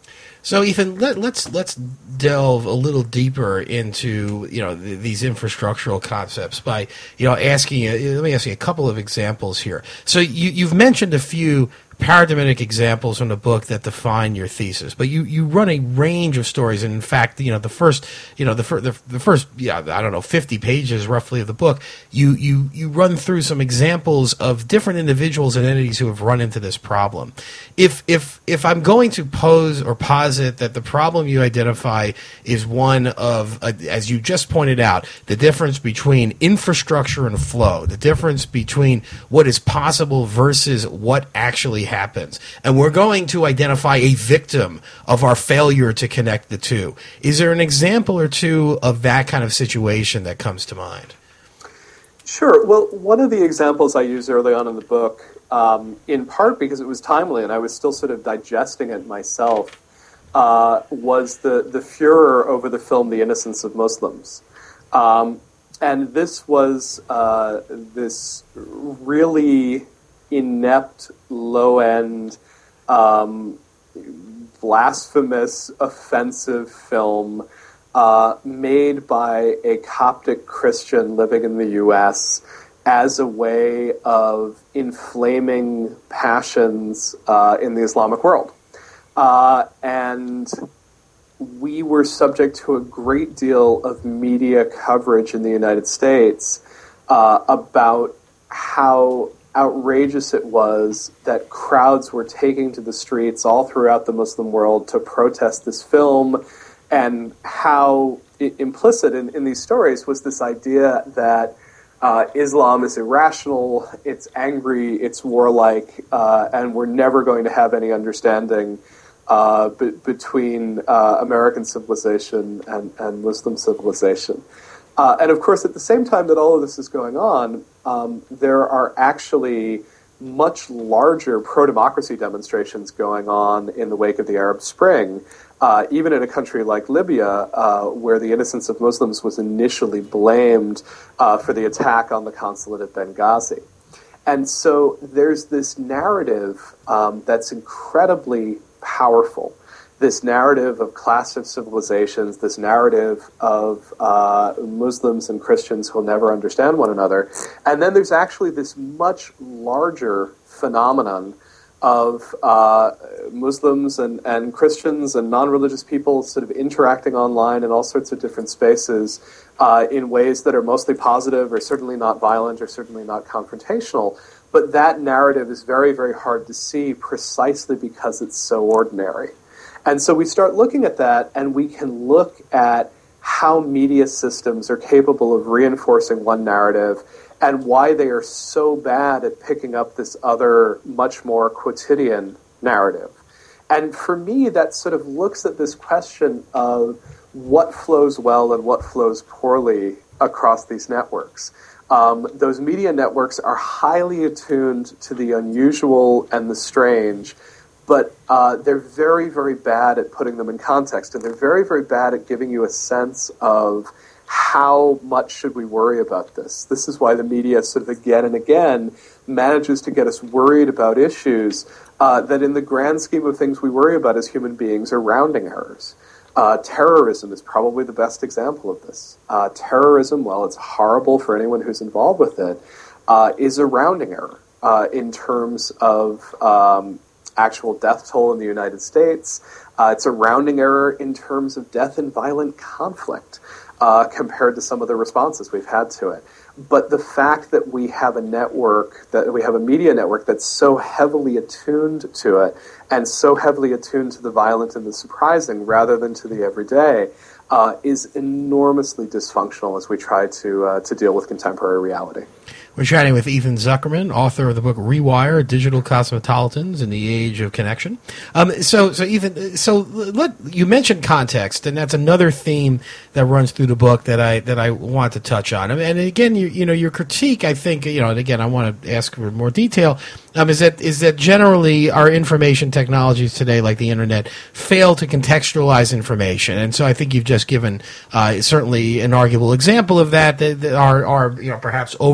So, Ethan, let, let's let's delve a little deeper into you know th- these infrastructural concepts by you know asking. Uh, let me ask you a couple of examples here. So, you, you've mentioned a few paradigmatic examples from the book that define your thesis, but you, you run a range of stories, and in fact, you know, the first, you know, the, fir- the, the first, yeah, I don't know, fifty pages roughly of the book, you, you, you run through some examples of different individuals and entities who have run into this problem. If, if, if I'm going to pose or posit that the problem you identify is one of, uh, as you just pointed out, the difference between infrastructure and flow, the difference between what is possible versus what actually happens, and we're going to identify a victim of our failure to connect the two. Is there an example or two of that kind of situation that comes to mind? Sure. Well, one of the examples I used early on in the book, um, in part because it was timely and I was still sort of digesting it myself, uh, was the, the furor over the film The Innocence of Muslims. Um, and this was uh, this really inept, low-end, um, blasphemous, offensive film uh, made by a Coptic Christian living in the U S as a way of inflaming passions uh, in the Islamic world. Uh, and we were subject to a great deal of media coverage in the United States uh, about how outrageous it was that crowds were taking to the streets all throughout the Muslim world to protest this film, and how I- implicit in, in these stories was this idea that uh, Islam is irrational, it's angry, it's warlike, uh, and we're never going to have any understanding uh, be- between uh, American civilization and, and Muslim civilization. Uh, and of course, at the same time that all of this is going on, um, there are actually much larger pro-democracy demonstrations going on in the wake of the Arab Spring, uh, even in a country like Libya, uh, where the Innocence of Muslims was initially blamed uh, for the attack on the consulate at Benghazi. And so there's this narrative um, that's incredibly powerful. This narrative of clash of civilizations, this narrative of uh, Muslims and Christians who will never understand one another. And then there's actually this much larger phenomenon of uh, Muslims and, and Christians and non-religious people sort of interacting online in all sorts of different spaces uh, in ways that are mostly positive or certainly not violent or certainly not confrontational. But that narrative is very, very hard to see precisely because it's so ordinary. And so we start looking at that, and we can look at how media systems are capable of reinforcing one narrative and why they are so bad at picking up this other, much more quotidian narrative. And for me, that sort of looks at this question of what flows well and what flows poorly across these networks. Um, those media networks are highly attuned to the unusual and the strange, but uh, they're very, very bad at putting them in context, and they're very, very bad at giving you a sense of how much should we worry about this. This is why the media sort of again and again manages to get us worried about issues uh, that in the grand scheme of things we worry about as human beings are rounding errors. Uh, terrorism is probably the best example of this. Uh, terrorism, while it's horrible for anyone who's involved with it, uh, is a rounding error uh, in terms of um, actual death toll in the United States. Uh, it's a rounding error in terms of death in violent conflict uh, compared to some of the responses we've had to it. But the fact that we have a network, that we have a media network that's so heavily attuned to it and so heavily attuned to the violent and the surprising rather than to the everyday uh, is enormously dysfunctional as we try to uh, to deal with contemporary reality. We're chatting with Ethan Zuckerman, author of the book Rewire: Digital Cosmopolitans in the Age of Connection. Um, so, so Ethan, so let, you mentioned context, and that's another theme that runs through the book that I that I want to touch on. And again, you, you know, your critique, I think, you know, and again, I want to ask for more detail. Um, is that is that generally our information technologies today, like the internet, fail to contextualize information, and so I think you've just given uh, certainly an arguable example of that. That, that are are you know perhaps overblown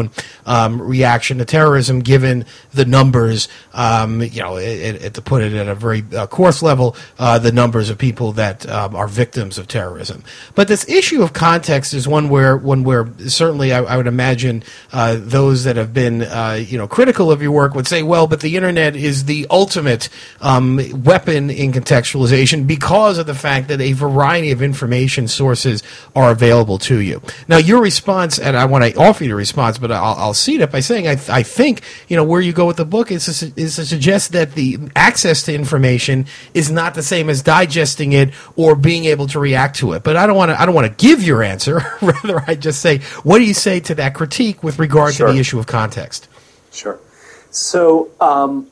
own um, reaction to terrorism, given the numbers, um, you know, it, it, to put it at a very uh, coarse level, uh, the numbers of people that um, are victims of terrorism. But this issue of context is one where, one where certainly I, I would imagine uh, those that have been, uh, you know, critical of your work would say, well, but the internet is the ultimate um, weapon in contextualization because of the fact that a variety of information sources are available to you. Now, your response, and I want to offer you a response, but I'll, I'll seed it by saying I, I think, you know, where you go with the book is to, is to suggest that the access to information is not the same as digesting it or being able to react to it. But I don't want to I don't want to give your answer. Rather, I just say, what do you say to that critique with regard Sure. to the issue of context? Sure. So, um,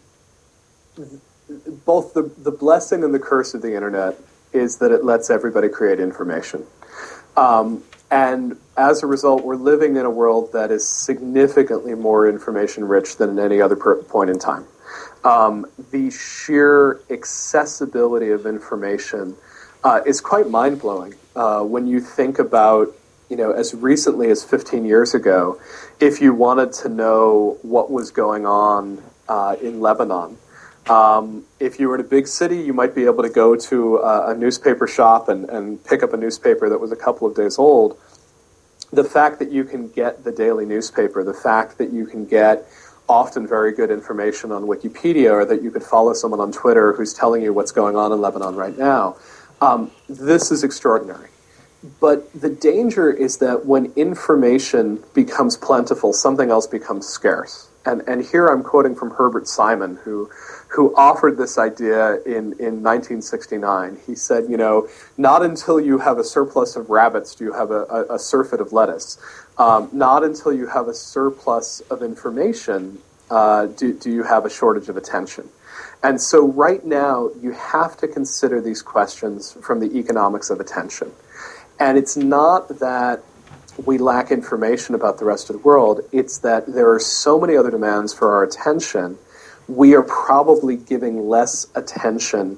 both the, the blessing and the curse of the internet is that it lets everybody create information. Um, and as a result, we're living in a world that is significantly more information rich than at any other per- point in time. Um, the sheer accessibility of information uh, is quite mind-blowing uh, when you think about, you know, as recently as fifteen years ago, if you wanted to know what was going on uh, in Lebanon, Um, if you were in a big city, you might be able to go to a, a newspaper shop and, and pick up a newspaper that was a couple of days old. The fact that you can get the daily newspaper, the fact that you can get often very good information on Wikipedia, or that you could follow someone on Twitter who's telling you what's going on in Lebanon right now, um, this is extraordinary. But the danger is that when information becomes plentiful, something else becomes scarce. And and here I'm quoting from Herbert Simon, who who offered this idea in, in nineteen sixty-nine. He said, you know, not until you have a surplus of rabbits do you have a, a, a surfeit of lettuce. Um, not until you have a surplus of information uh, do, do you have a shortage of attention. And so right now you have to consider these questions from the economics of attention. And it's not that we lack information about the rest of the world, it's that there are so many other demands for our attention, we are probably giving less attention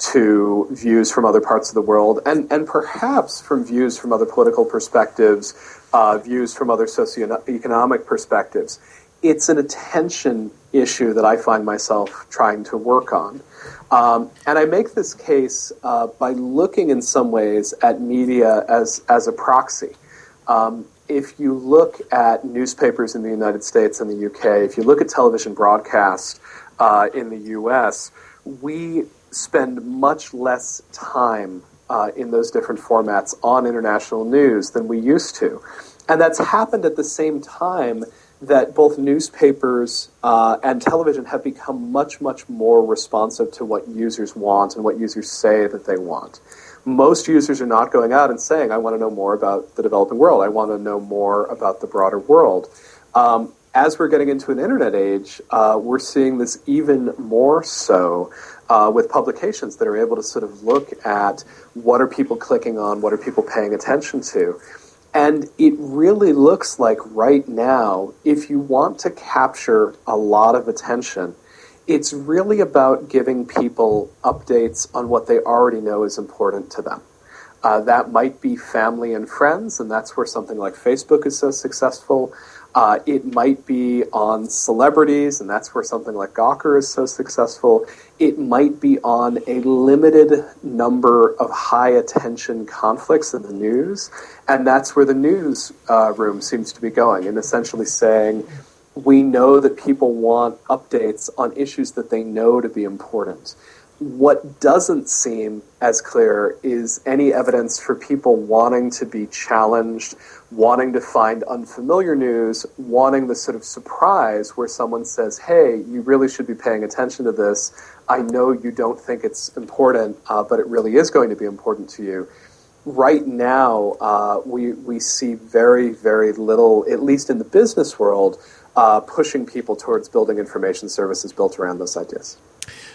to views from other parts of the world, and, and perhaps from views from other political perspectives, uh, views from other socioeconomic perspectives. It's an attention issue that I find myself trying to work on. Um, and I make this case uh, by looking in some ways at media as, as a proxy. Um, if you look at newspapers in the United States and the U K, if you look at television broadcast uh, in the U S, we spend much less time uh, in those different formats on international news than we used to. And that's happened at the same time that both newspapers uh, and television have become much, much more responsive to what users want and what users say that they want. Most users are not going out and saying, I want to know more about the developing world. I want to know more about the broader world. Um, as we're getting into an internet age, uh, we're seeing this even more so uh, with publications that are able to sort of look at what are people clicking on, what are people paying attention to. And it really looks like right now, if you want to capture a lot of attention, it's really about giving people updates on what they already know is important to them. Uh, that might be family and friends, and that's where something like Facebook is so successful. Uh, it might be on celebrities, and that's where something like Gawker is so successful. It might be on a limited number of high-attention conflicts in the news, and that's where the news uh, room seems to be going, and essentially saying, we know that people want updates on issues that they know to be important. What doesn't seem as clear is any evidence for people wanting to be challenged, wanting to find unfamiliar news, wanting the sort of surprise where someone says, hey, you really should be paying attention to this. I know you don't think it's important, uh, but it really is going to be important to you. Right now, uh, we, we see very, very little, at least in the business world, uh, pushing people towards building information services built around those ideas.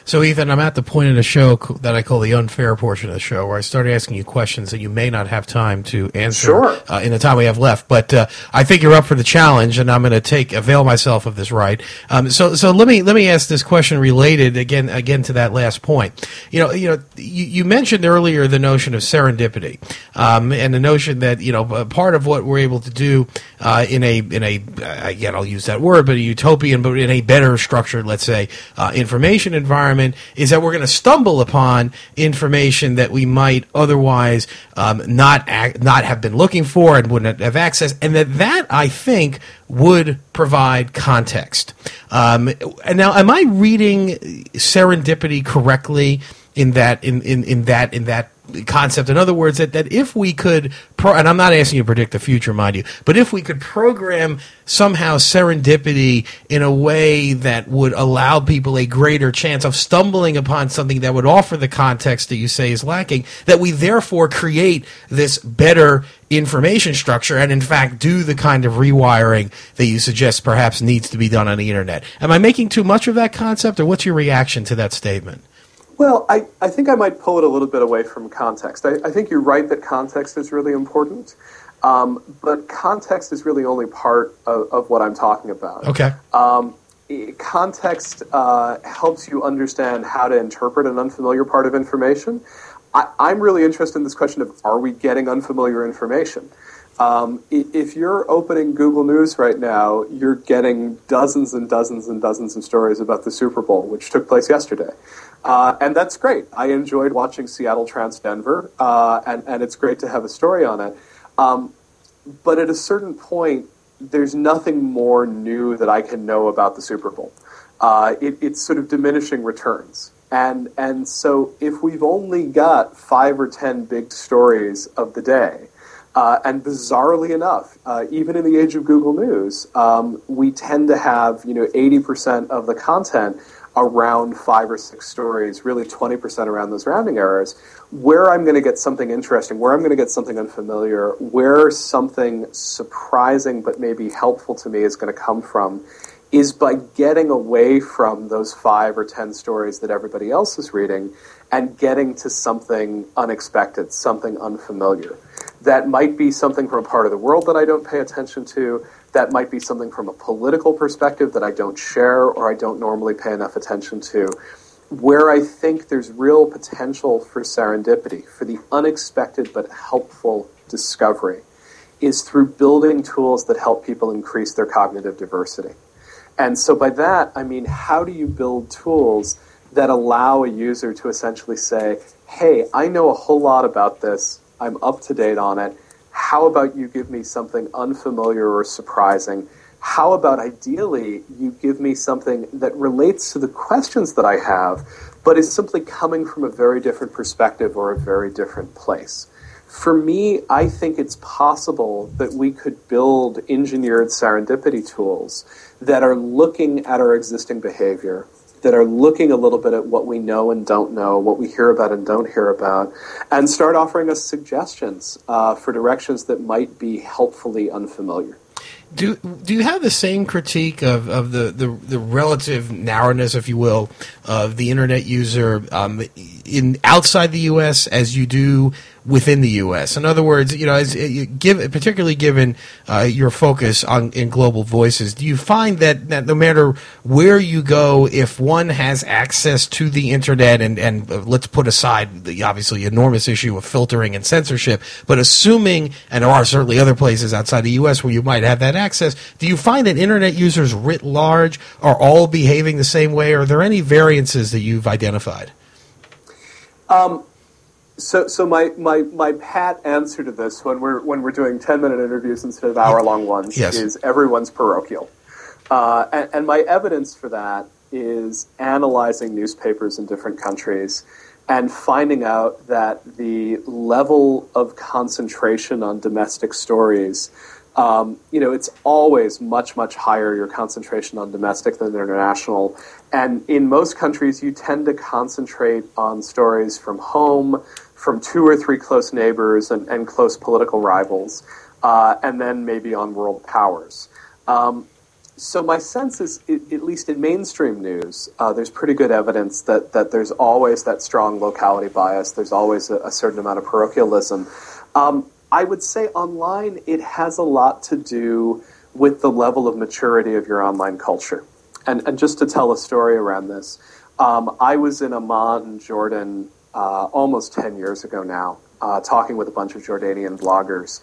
So, Ethan, I'm at the point in the show that I call the unfair portion of the show, where I start asking you questions that you may not have time to answer sure. uh, in the time we have left. But uh, I think you're up for the challenge, and I'm going to take avail myself of this right. Um, so, so let me let me ask this question related again again to that last point. You know, you know, you, you mentioned earlier the notion of serendipity, um, and the notion that you know part of what we're able to do uh, in a in a again I'll use that word, but a utopian, but in a better structured, let's say, uh, information environment, is that we're going to stumble upon information that we might otherwise um, not act, not have been looking for and wouldn't have access, and that that I think would provide context. Um, and now, am I reading serendipity correctly in that in, in, in that in that concept? In other words, that, that if we could, pro- and I'm not asking you to predict the future, mind you, but if we could program somehow serendipity in a way that would allow people a greater chance of stumbling upon something that would offer the context that you say is lacking, that we therefore create this better information structure and in fact do the kind of rewiring that you suggest perhaps needs to be done on the internet. Am I making too much of that concept, or what's your reaction to that statement? Well, I, I think I might pull it a little bit away from context. I, I think you're right that context is really important, um, but context is really only part of, of what I'm talking about. Okay. Um, context uh, helps you understand how to interpret an unfamiliar part of information. I, I'm really interested in this question of, are we getting unfamiliar information? Um, if you're opening Google News right now, you're getting dozens and dozens and dozens of stories about the Super Bowl, which took place yesterday. Uh, and that's great. I enjoyed watching Seattle Trans Denver, uh, and, and it's great to have a story on it. Um, but at a certain point, there's nothing more new that I can know about the Super Bowl. Uh, it, it's sort of diminishing returns. And, and so if we've only got five or ten big stories of the day, Uh, and bizarrely enough, uh, even in the age of Google News, um, we tend to have, you know, eighty percent of the content around five or six stories, really twenty percent around those rounding errors. Where I'm going to get something interesting, where I'm going to get something unfamiliar, where something surprising but maybe helpful to me is going to come from, is by getting away from those five or ten stories that everybody else is reading and getting to something unexpected, something unfamiliar. That might be something from a part of the world that I don't pay attention to. That might be something from a political perspective that I don't share or I don't normally pay enough attention to. Where I think there's real potential for serendipity, for the unexpected but helpful discovery, is through building tools that help people increase their cognitive diversity. And so by that, I mean, how do you build tools that allow a user to essentially say, hey, I know a whole lot about this, I'm up to date on it, how about you give me something unfamiliar or surprising? How about ideally you give me something that relates to the questions that I have, but is simply coming from a very different perspective or a very different place? For me, I think it's possible that we could build engineered serendipity tools that are looking at our existing behavior, that are looking a little bit at what we know and don't know, what we hear about and don't hear about, and start offering us suggestions uh, for directions that might be helpfully unfamiliar. Do do you have the same critique of, of the, the, the relative narrowness, if you will, of the internet user um, in outside the U S as you do within the U S? In other words, you know, as you give, particularly given uh, your focus on in global voices, do you find that, that no matter where you go, if one has access to the internet, and, and uh, let's put aside the obviously enormous issue of filtering and censorship, but assuming, and there are certainly other places outside the U S where you might have that access, do you find that internet users writ large are all behaving the same way? Are there any variances that you've identified? Um. So, so my, my, my pat answer to this when we're when we're doing ten minute interviews instead of hour long ones yes. is everyone's parochial, uh, and, and my evidence for that is analyzing newspapers in different countries and finding out that the level of concentration on domestic stories, um, you know, it's always much much higher, your concentration on domestic than international, and in most countries you tend to concentrate on stories from home, from two or three close neighbors and, and close political rivals, uh, and then maybe on world powers. Um, So my sense is, at least in mainstream news, uh, there's pretty good evidence that, that there's always that strong locality bias. There's always a, a certain amount of parochialism. Um, I would say online, it has a lot to do with the level of maturity of your online culture. And, and just to tell a story around this, um, I was in Amman, Jordan, uh, almost ten years ago now, uh, talking with a bunch of Jordanian bloggers.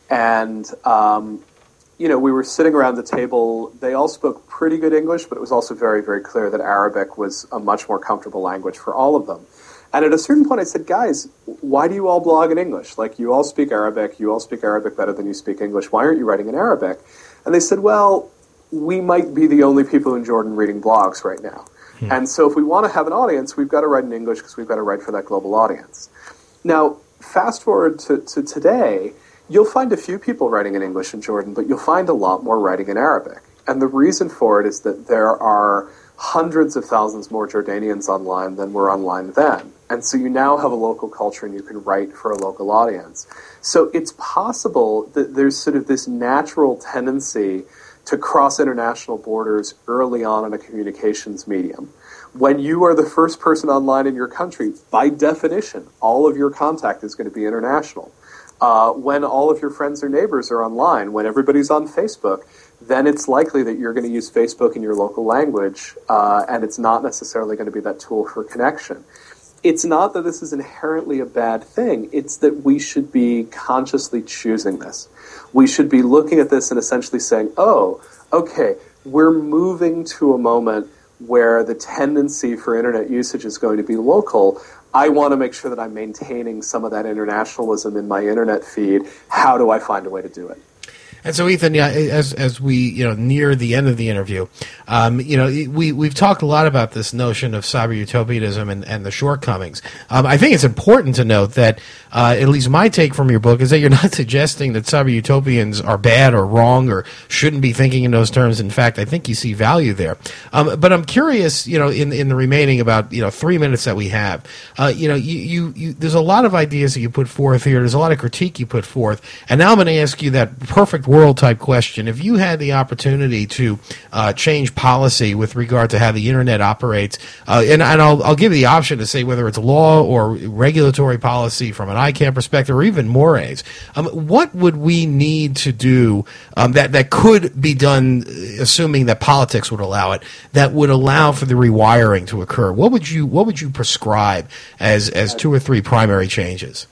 And um, you know, we were sitting around the table. They all spoke pretty good English, but it was also very, very clear that Arabic was a much more comfortable language for all of them. And at a certain point, I said, guys, why do you all blog in English? Like, you all speak Arabic. You all speak Arabic better than you speak English. Why aren't you writing in Arabic? And they said, well, we might be the only people in Jordan reading blogs right now. Hmm. And so if we want to have an audience, we've got to write in English because we've got to write for that global audience. Now, fast forward to, to today, you'll find a few people writing in English in Jordan, but you'll find a lot more writing in Arabic. And the reason for it is that there are hundreds of thousands more Jordanians online than were online then. And so you now have a local culture and you can write for a local audience. So it's possible that there's sort of this natural tendency to cross international borders early on in a communications medium. When you are the first person online in your country, by definition, all of your contact is going to be international. Uh, when all of your friends or neighbors are online, when everybody's on Facebook, then it's likely that you're going to use Facebook in your local language, uh, and it's not necessarily going to be that tool for connection. It's not that this is inherently a bad thing. It's that we should be consciously choosing this. We should be looking at this and essentially saying, oh, okay, we're moving to a moment where the tendency for internet usage is going to be local. I want to make sure that I'm maintaining some of that internationalism in my internet feed. How do I find a way to do it? And so, Ethan, yeah, as as we you know near the end of the interview, um, you know we we've talked a lot about this notion of cyber utopianism and, and the shortcomings. Um, I think it's important to note that uh, at least my take from your book is that you're not suggesting that cyber utopians are bad or wrong or shouldn't be thinking in those terms. In fact, I think you see value there. Um, but I'm curious, you know, in in the remaining about you know three minutes that we have, uh, you know, you, you you there's a lot of ideas that you put forth here. There's a lot of critique you put forth, and now I'm going to ask you that perfect world type question. If you had the opportunity to uh, change policy with regard to how the internet operates, uh, and, and I'll, I'll give you the option to say whether it's law or regulatory policy from an I CANN perspective or even mores, um, what would we need to do um, that, that could be done, assuming that politics would allow it, that would allow for the rewiring to occur? What would you what would you prescribe as, as two or three primary changes?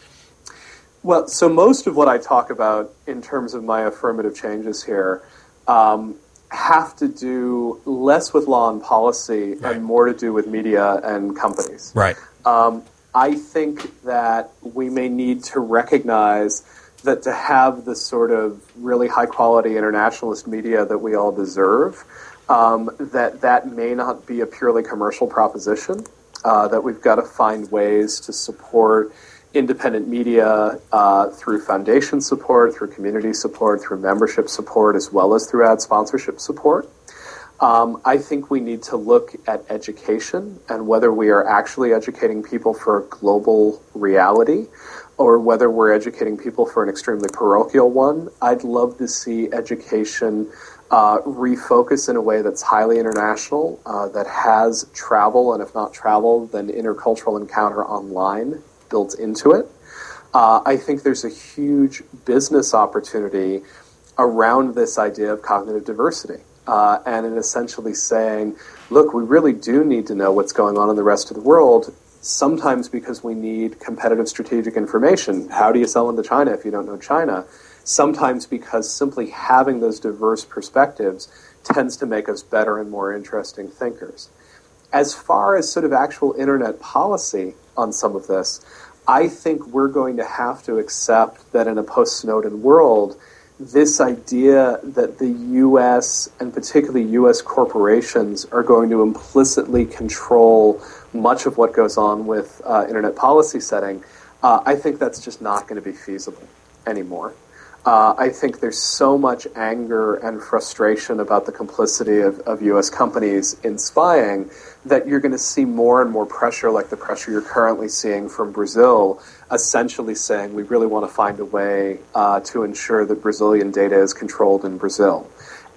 Well, so most of what I talk about in terms of my affirmative changes here um, have to do less with law and policy right. and more to do with media and companies. Right. Um, I think that we may need to recognize that to have the sort of really high-quality internationalist media that we all deserve, um, that that may not be a purely commercial proposition, uh, that we've got to find ways to support independent media uh, through foundation support, through community support, through membership support, as well as through ad sponsorship support. Um, I think we need to look at education and whether we are actually educating people for a global reality or whether we're educating people for an extremely parochial one. I'd love to see education uh, refocus in a way that's highly international, uh, that has travel, and if not travel, then intercultural encounter online built into it. Uh, I think there's a huge business opportunity around this idea of cognitive diversity. Uh, and in essentially saying, look, we really do need to know what's going on in the rest of the world, sometimes because we need competitive strategic information. How do you sell into China if you don't know China? Sometimes because simply having those diverse perspectives tends to make us better and more interesting thinkers. As far as sort of actual internet policy on some of this, I think we're going to have to accept that in a post-Snowden world, this idea that the U S and particularly U S corporations are going to implicitly control much of what goes on with uh, internet policy setting, uh, I think that's just not going to be feasible anymore. Uh, I think there's so much anger and frustration about the complicity of, of U S companies in spying that you're going to see more and more pressure, like the pressure you're currently seeing from Brazil, essentially saying we really want to find a way uh, to ensure that Brazilian data is controlled in Brazil.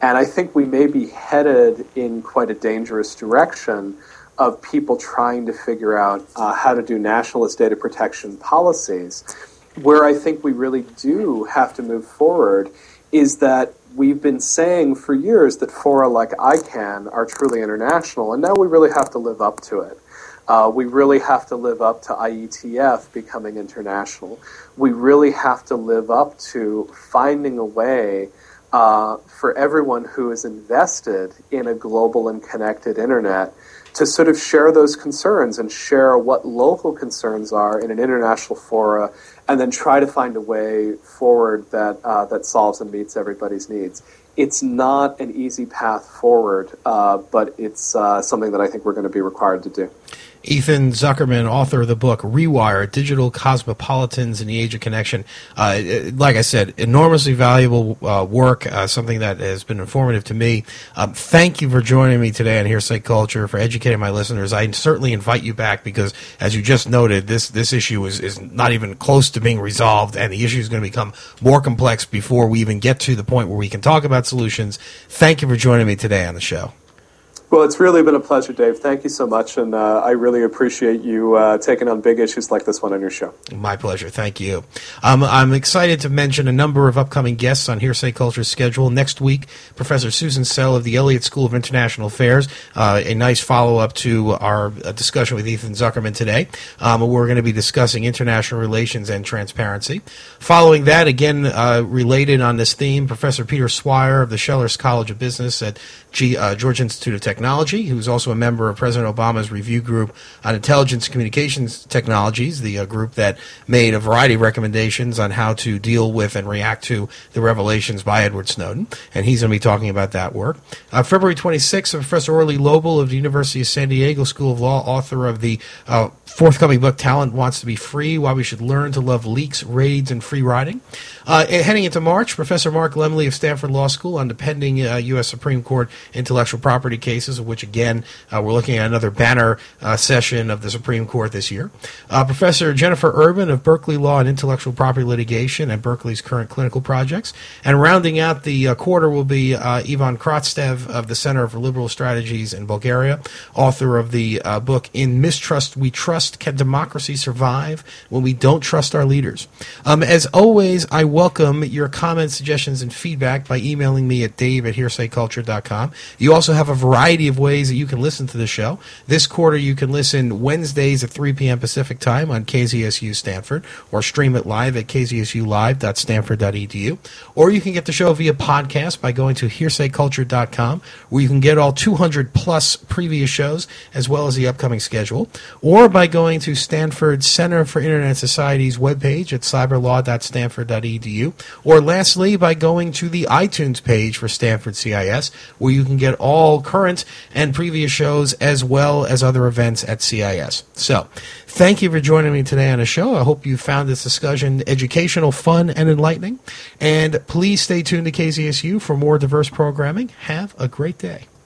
And I think we may be headed in quite a dangerous direction of people trying to figure out uh, how to do nationalist data protection policies. Where I think we really do have to move forward is that we've been saying for years that fora like I CANN are truly international, and now we really have to live up to it. Uh, we really have to live up to I E T F becoming international. We really have to live up to finding a way uh, for everyone who is invested in a global and connected internet to sort of share those concerns and share what local concerns are in an international fora, and then try to find a way forward that uh, that solves and meets everybody's needs. It's not an easy path forward, uh, but it's uh, something that I think we're going to be required to do. Ethan Zuckerman, author of the book Rewire, Digital Cosmopolitans in the Age of Connection. Uh, like I said, enormously valuable uh, work, uh, something that has been informative to me. Um, thank you for joining me today on Hearsay Culture, for educating my listeners. I certainly invite you back because, as you just noted, this, this issue is, is not even close to being resolved, and the issue is going to become more complex before we even get to the point where we can talk about solutions. Thank you for joining me today on the show. Well, it's really been a pleasure, Dave. Thank you so much, and uh, I really appreciate you uh, taking on big issues like this one on your show. My pleasure. Thank you. Um, I'm excited to mention a number of upcoming guests on Hearsay Culture's schedule. Next week, Professor Susan Sell of the Elliott School of International Affairs, uh, a nice follow-up to our uh, discussion with Ethan Zuckerman today. Um, we're going to be discussing international relations and transparency. Following that, again, uh, related on this theme, Professor Peter Swire of the Schellers College of Business at G, uh, Georgia Institute of Technology, who's also a member of President Obama's review group on intelligence communications technologies, the uh, group that made a variety of recommendations on how to deal with and react to the revelations by Edward Snowden, and he's going to be talking about that work. Uh, February twenty-sixth, Professor Orly Lobel of the University of San Diego School of Law, author of the uh, forthcoming book, Talent Wants to be Free, Why We Should Learn to Love Leaks, Raids, and Free Riding. Uh, heading into March, Professor Mark Lemley of Stanford Law School on the pending uh, U S Supreme Court intellectual property cases, of which, again, uh, we're looking at another banner uh, session of the Supreme Court this year. Uh, Professor Jennifer Urban of Berkeley Law and Intellectual Property Litigation and Berkeley's current clinical projects. And rounding out the uh, quarter will be uh, Ivan Kratstev of the Center for Liberal Strategies in Bulgaria, author of the uh, book In Mistrust We Trust, Can Democracy Survive When We Don't Trust Our Leaders? Um, as always, I welcome your comments, suggestions, and feedback by emailing me at dave at hearsay culture dot com. You also have a variety of ways that you can listen to the show. This quarter, you can listen Wednesdays at three p.m. Pacific Time on K Z S U Stanford, or stream it live at k z s u live dot stanford dot e d u. Or you can get the show via podcast by going to hearsay culture dot com, where you can get all two hundred plus previous shows, as well as the upcoming schedule. Or by going to Stanford Center for Internet Society's webpage at cyber law dot stanford dot e d u. Or lastly, by going to the iTunes page for Stanford C I S, where you can get all current and previous shows as well as other events at C I S. So, thank you for joining me today on the show. I hope you found this discussion educational, fun, and enlightening. And please stay tuned to K Z S U for more diverse programming. Have a great day.